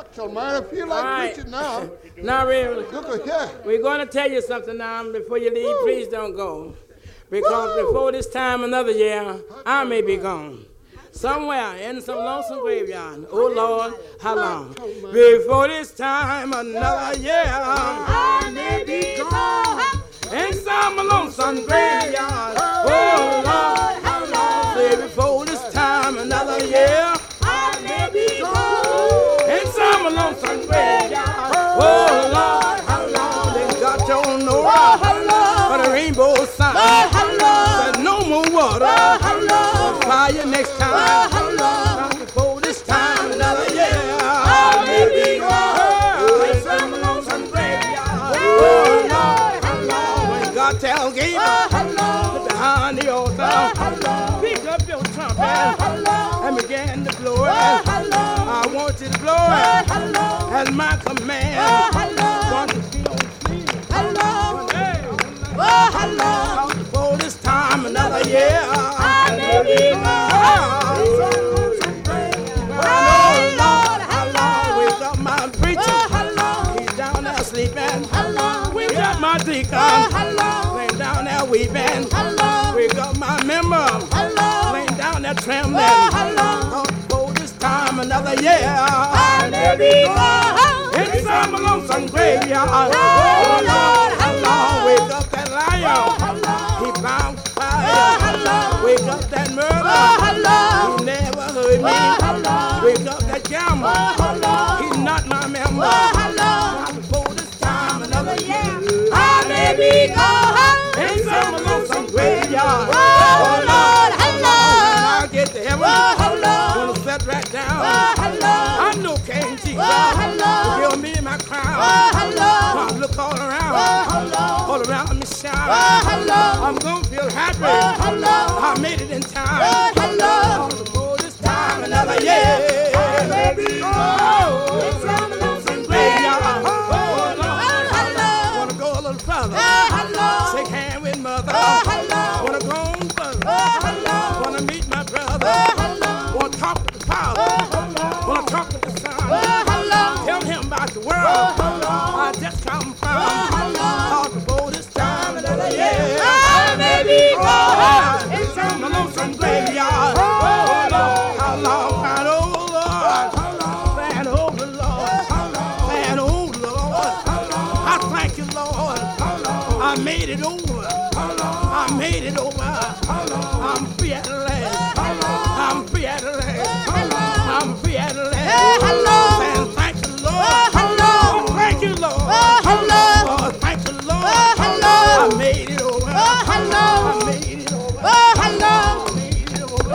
So, man, I feel like preaching now. Not really. Look here. We're going to tell you something now. Before you leave, please don't go. Because before this time another year, I may be gone. Somewhere in some lonesome graveyard. Oh, Lord, how long? Before this time another year, I may be gone. In some lonesome graveyard. Oh, Lord, how long? Say before this time another year, I may be gone. In some lonesome graveyard. Oh, Lord, how long? They got your Nora for the rainbow sign. But no more water. Fire next time. Not before this time another year. I may be gone. In some lonesome graveyard. Oh, Lord, how long? When God tell Gabriel behind the altar, pick up your trumpet and begin to blow it. I want you to blow it as my command. Want to be on sleep. Not before this time another year. I may be gone. Oh, Lord, how long? Wake up my preacher. He's down there sleeping. Wake up my deacon. Laying down there weeping. Wake up my member. Laying down there trembling. Not before this time another year. I may be gone. In some lonesome graveyard. Oh, Lord, how long? Wake up that lion. He bound fire. Wake up that murderer. He never heard me. Wake up that gambler. He's not my member. Not before this time another year. I may be gone. In some lonesome graveyard. Oh, Lord, how long? When I get to heaven, I'm gonna sit right down. I know King Jesus will give me my crown. I look all around me shine. I'm gonna feel happy. I made it in time. Before this time another year. I may be gone. In some lonesome graveyard. Oh, Lord, wanna go a little further. Shake hand with mother. Wanna go on further. Wanna meet my brother. Wanna talk to the father. Wanna talk to the son. Tell him about the world I just come from. Talk before this time another year. I may be gone. In some lonesome graveyard. Oh, Lord, how long? Crying, oh, Lord. Saying, oh, the Lord. Saying, oh, Lord. I thank you, Lord. I made it over. I made it over. I'm free at last. I'm free at last. I'm free at last. And thank you, Lord. Thank you, Lord. Oh, thank you, Lord. I made it over. I made it over. I made it over.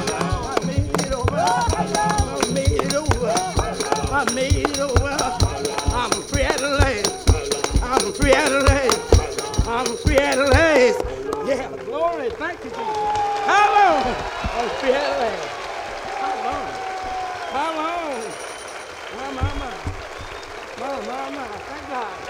I made it over. I made it over. I made it over. I'm free at last. I'm free at last. I'm free at last. Yeah, glory. Thank you, Jesus. How long? I'm free at last. How long? How long? My. Thank God.